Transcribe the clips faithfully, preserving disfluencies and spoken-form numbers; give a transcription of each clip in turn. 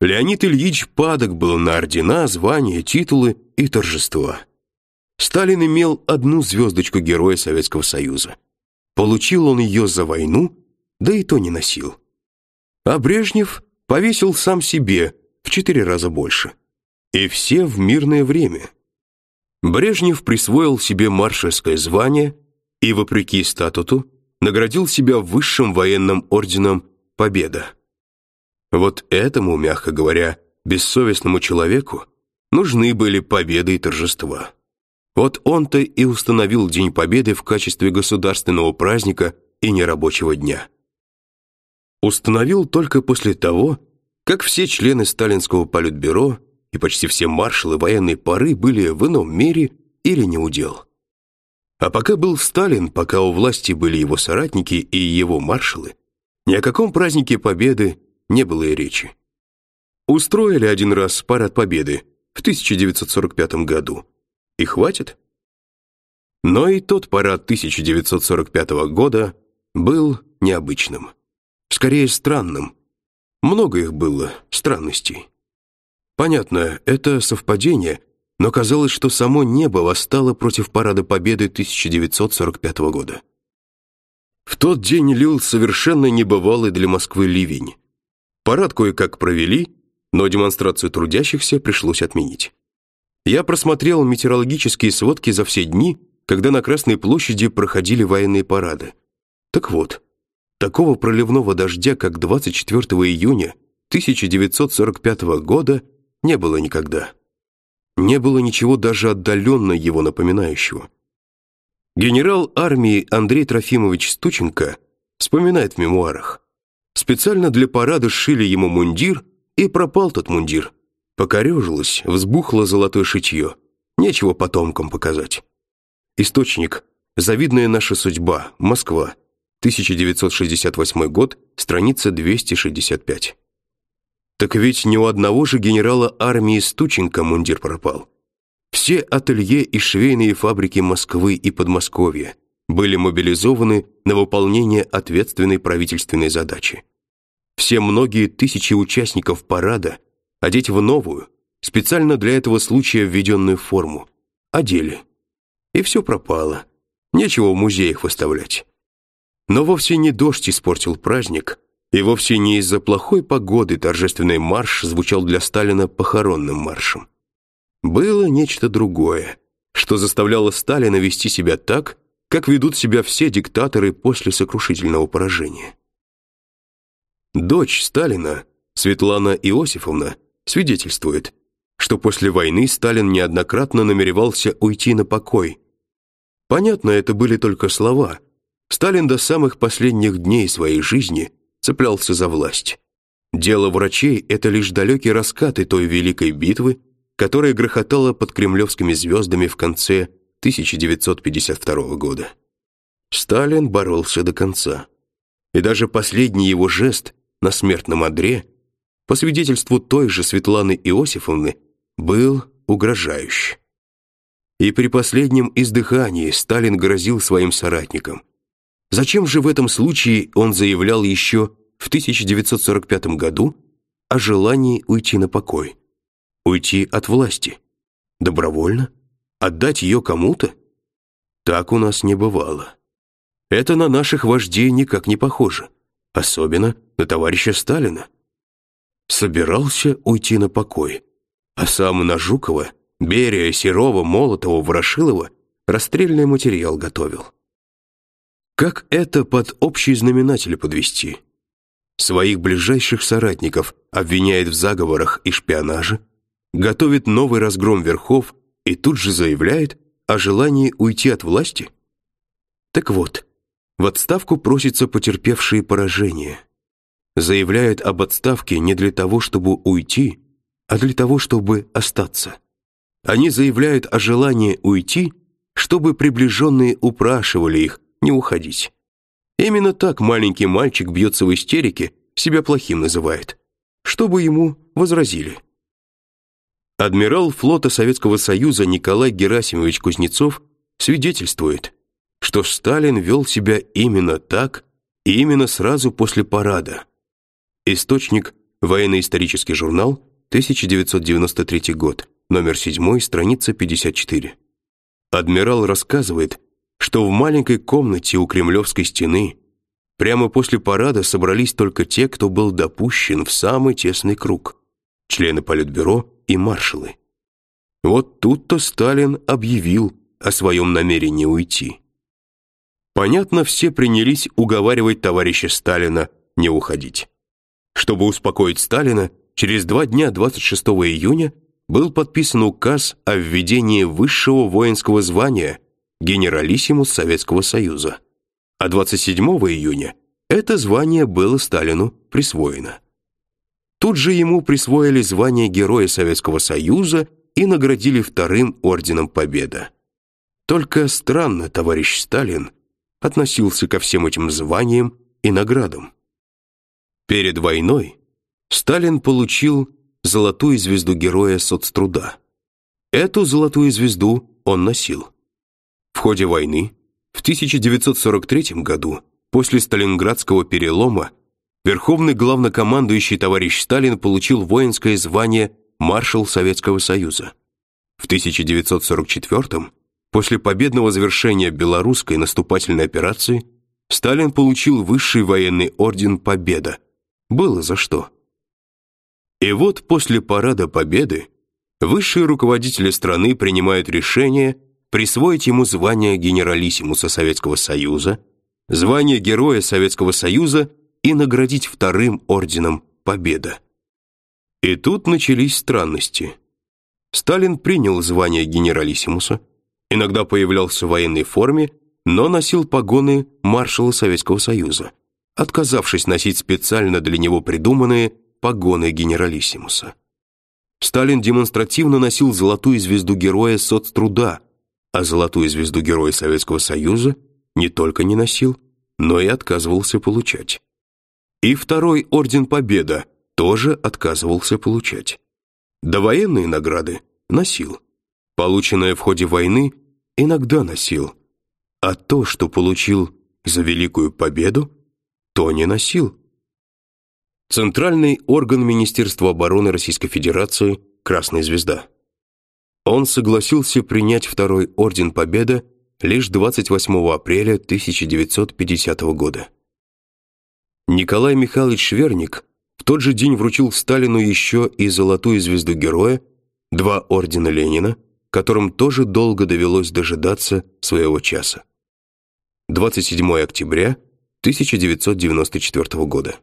Леонид Ильич падок был на ордена, звания, титулы и торжества. Сталин имел одну звездочку Героя Советского Союза. Получил он ее за войну, да и то не носил. А Брежнев повесил сам себе в четыре раза больше. И все в мирное время. Брежнев присвоил себе маршальское звание и, вопреки статуту, наградил себя высшим военным орденом «Победа». Вот этому, мягко говоря, бессовестному человеку нужны были победы и торжества. Вот он-то и установил День Победы в качестве государственного праздника и нерабочего дня. Установил только после того, как все члены сталинского политбюро и почти все маршалы военной поры были в ином мире или неудел. А пока был Сталин, пока у власти были его соратники и его маршалы, ни о каком празднике Победы не было и речи. Устроили один раз парад Победы в тысяча девятьсот сорок пятом году. И хватит? Но и тот парад тысяча девятьсот сорок пятого года был необычным. Скорее, странным. Много их было, странностей. Понятно, это совпадение, но казалось, что само небо восстало против парада Победы тысяча девятьсот сорок пятого года. В тот день лил совершенно небывалый для Москвы ливень. Парад кое-как провели, но демонстрацию трудящихся пришлось отменить. Я просмотрел метеорологические сводки за все дни, когда на Красной площади проходили военные парады. Так вот, такого проливного дождя, как двадцать четвёртого июня тысяча девятьсот сорок пятого года, не было никогда. Не было ничего даже отдаленно его напоминающего. Генерал армии Андрей Трофимович Стученко вспоминает в мемуарах: специально для парада сшили ему мундир, и пропал тот мундир. Покорежилось, взбухло золотое шитье. Нечего потомкам показать. Источник: «Завидная наша судьба. Москва. тысяча девятьсот шестьдесят восьмой год. Страница двести шестьдесят пять». Так ведь ни у одного же генерала армии Стученко мундир пропал. Все ателье и швейные фабрики Москвы и Подмосковья были мобилизованы на выполнение ответственной правительственной задачи. Все многие тысячи участников парада одеть в новую, специально для этого случая введенную форму, одели. И все пропало. Нечего в музеях выставлять. Но вовсе не дождь испортил праздник, и вовсе не из-за плохой погоды торжественный марш звучал для Сталина похоронным маршем. Было нечто другое, что заставляло Сталина вести себя так, как ведут себя все диктаторы после сокрушительного поражения. Дочь Сталина, Светлана Иосифовна, свидетельствует, что после войны Сталин неоднократно намеревался уйти на покой. Понятно, это были только слова. Сталин до самых последних дней своей жизни цеплялся за власть. Дело врачей — это лишь далекие раскаты той великой битвы, которая грохотала под кремлевскими звездами в конце тысяча девятьсот пятьдесят второго года. Сталин боролся до конца. И даже последний его жест на смертном одре, по свидетельству той же Светланы Иосифовны, был угрожающий. И при последнем издыхании Сталин грозил своим соратникам. Зачем же в этом случае он заявлял еще в тысяча девятьсот сорок пятом году о желании уйти на покой? Уйти от власти? Добровольно? Отдать ее кому-то? Так у нас не бывало. Это на наших вождей никак не похоже, особенно на товарища Сталина. Собирался уйти на покой, а сам на Жукова, Берия, Серова, Молотова, Ворошилова расстрельный материал готовил. Как это под общий знаменатель подвести? Своих ближайших соратников обвиняет в заговорах и шпионаже, готовит новый разгром верхов и тут же заявляет о желании уйти от власти? Так вот, в отставку просятся потерпевшие поражение. Заявляют об отставке не для того, чтобы уйти, а для того, чтобы остаться. Они заявляют о желании уйти, чтобы приближенные упрашивали их не уходить. Именно так маленький мальчик бьется в истерике, себя плохим называет, чтобы ему возразили. Адмирал флота Советского Союза Николай Герасимович Кузнецов свидетельствует, что Сталин вел себя именно так и именно сразу после парада. Источник: Военно-исторический журнал, тысяча девятьсот девяносто третий год, номер семь, страница пятьдесят четыре. Адмирал рассказывает, что в маленькой комнате у Кремлевской стены прямо после парада собрались только те, кто был допущен в самый тесный круг: члены Политбюро и маршалы. Вот тут-то Сталин объявил о своем намерении уйти. Понятно, все принялись уговаривать товарища Сталина не уходить. Чтобы успокоить Сталина, через два дня, двадцать шестого июня, был подписан указ о введении высшего воинского звания генералиссимус Советского Союза, а двадцать седьмого июня это звание было Сталину присвоено. Тут же ему присвоили звание Героя Советского Союза и наградили вторым орденом Победы. Только странно товарищ Сталин относился ко всем этим званиям и наградам. Перед войной Сталин получил золотую звезду Героя соцтруда. Эту золотую звезду он носил. В ходе войны в тысяча девятьсот сорок третьем году, после Сталинградского перелома, верховный главнокомандующий товарищ Сталин получил воинское звание маршал Советского Союза. В тысяча девятьсот сорок четвёртом, после победного завершения белорусской наступательной операции, Сталин получил высший военный орден Победа. Было за что. И вот после парада Победы высшие руководители страны принимают решение присвоить ему звание генералиссимуса Советского Союза, звание Героя Советского Союза и наградить вторым орденом Победа. И тут начались странности. Сталин принял звание генералиссимуса, иногда появлялся в военной форме, но носил погоны маршала Советского Союза, отказавшись носить специально для него придуманные погоны генералиссимуса. Сталин демонстративно носил золотую звезду Героя соцтруда, а золотую звезду Героя Советского Союза не только не носил, но и отказывался получать. И второй орден Победа тоже отказывался получать. Довоенные награды носил. Полученное в ходе войны иногда носил. А то, что получил за Великую Победу, то не носил. Центральный орган Министерства обороны Российской Федерации «Красная звезда». Он согласился принять второй орден Победы лишь двадцать восьмого апреля тысяча девятьсот пятидесятого года. Николай Михайлович Шверник в тот же день вручил Сталину еще и золотую звезду Героя, два ордена Ленина, которым тоже долго довелось дожидаться своего часа. двадцать седьмого октября тысяча девятьсот девяносто четвёртого года.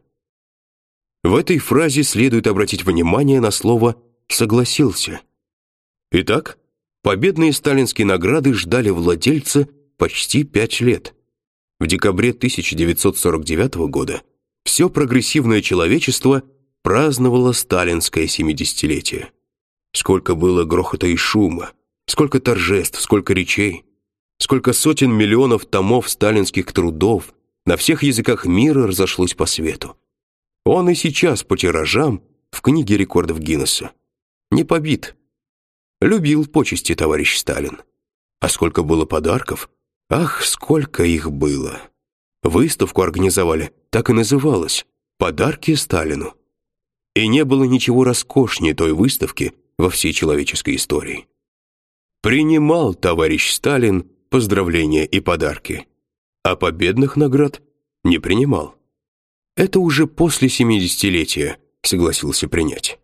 В этой фразе следует обратить внимание на слово «согласился». Итак, победные сталинские награды ждали владельца почти пять лет. В декабре тысяча девятьсот сорок девятого года все прогрессивное человечество праздновало сталинское семидесятилетие. Сколько было грохота и шума, сколько торжеств, сколько речей, сколько сотен миллионов томов сталинских трудов на всех языках мира разошлось по свету. Он и сейчас по тиражам в книге рекордов Гиннесса. Не побит. Любил почести товарищ Сталин. А сколько было подарков? Ах, сколько их было! Выставку организовали, так и называлась «Подарки Сталину». И не было ничего роскошнее той выставки во всей человеческой истории. Принимал товарищ Сталин поздравления и подарки, а победных наград не принимал. Это уже после семидесятилетия согласился принять.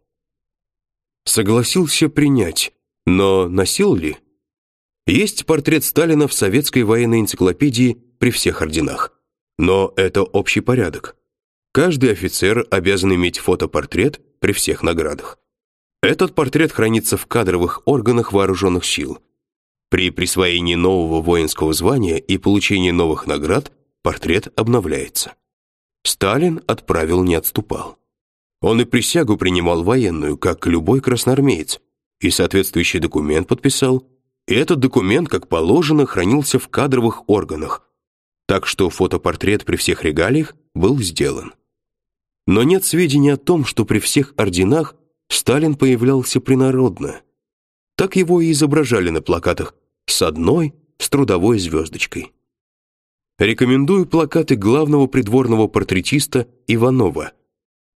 Согласился принять, но носил ли? Есть портрет Сталина в советской военной энциклопедии при всех орденах. Но это общий порядок. Каждый офицер обязан иметь фотопортрет при всех наградах. Этот портрет хранится в кадровых органах вооруженных сил. При присвоении нового воинского звания и получении новых наград портрет обновляется. Сталин от правил не отступал. Он и присягу принимал военную, как любой красноармеец, и соответствующий документ подписал, и этот документ, как положено, хранился в кадровых органах, так что фотопортрет при всех регалиях был сделан. Но нет сведений о том, что при всех орденах Сталин появлялся принародно. Так его и изображали на плакатах с одной, с трудовой звездочкой. Рекомендую плакаты главного придворного портретиста Иванова.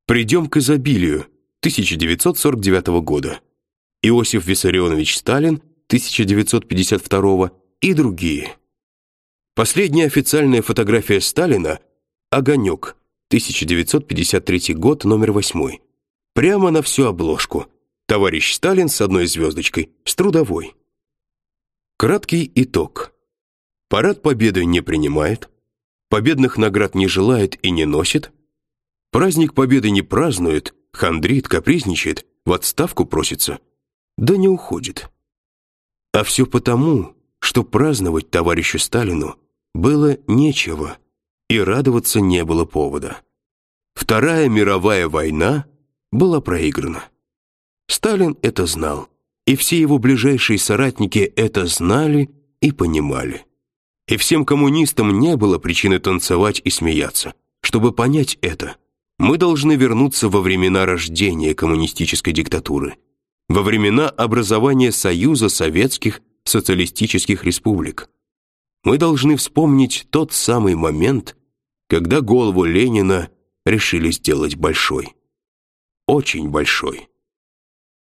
«Придем к изобилию» тысяча девятьсот сорок девятого года, Иосиф Виссарионович Сталин тысяча девятьсот пятьдесят второго и другие. Последняя официальная фотография Сталина «Огонек», тысяча девятьсот пятьдесят третий год, номер восемь. Прямо на всю обложку. Товарищ Сталин с одной звездочкой, с трудовой. Краткий итог. Парад Победы не принимает, победных наград не желает и не носит, праздник Победы не празднует, хандрит, капризничает, в отставку просится, да не уходит. А все потому, что праздновать товарищу Сталину было нечего, и радоваться не было повода. Вторая мировая война была проиграна. Сталин это знал, и все его ближайшие соратники это знали и понимали. И всем коммунистам не было причины танцевать и смеяться. Чтобы понять это, мы должны вернуться во времена рождения коммунистической диктатуры, во времена образования Союза Советских Социалистических Республик. Мы должны вспомнить тот самый момент, когда голову Ленина решили сделать большой. Очень большой.